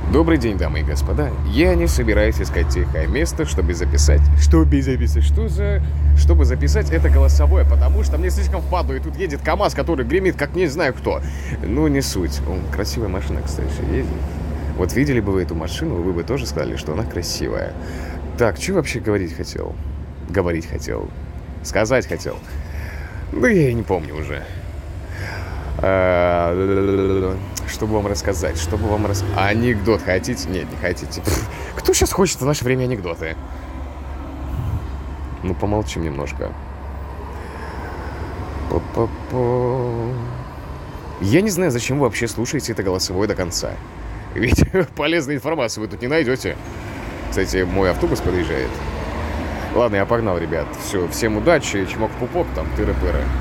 Добрый день, дамы и господа. Я не собираюсь искать тихое место, чтобы записать... Чтобы записать? Чтобы записать это голосовое, потому что мне слишком впадло, и тут едет КамАЗ, который гремит, как не знаю кто. Ну, не суть. Красивая машина, кстати, едет. Вот видели бы вы эту машину, вы бы тоже сказали, что она красивая. Так, что вообще говорить хотел? Сказать хотел. Да я и не помню уже. Чтобы вам рассказать, Анекдот хотите? Нет, не хотите. Кто сейчас хочет в наше время анекдоты? Ну, помолчим немножко. Я не знаю, зачем вы вообще слушаете это голосовое до конца. Ведь полезной информации вы тут не найдете. Кстати, мой автобус подъезжает. Ладно, я погнал, ребят. Все, всем удачи, чмок в пупок, там, тыры-пыры.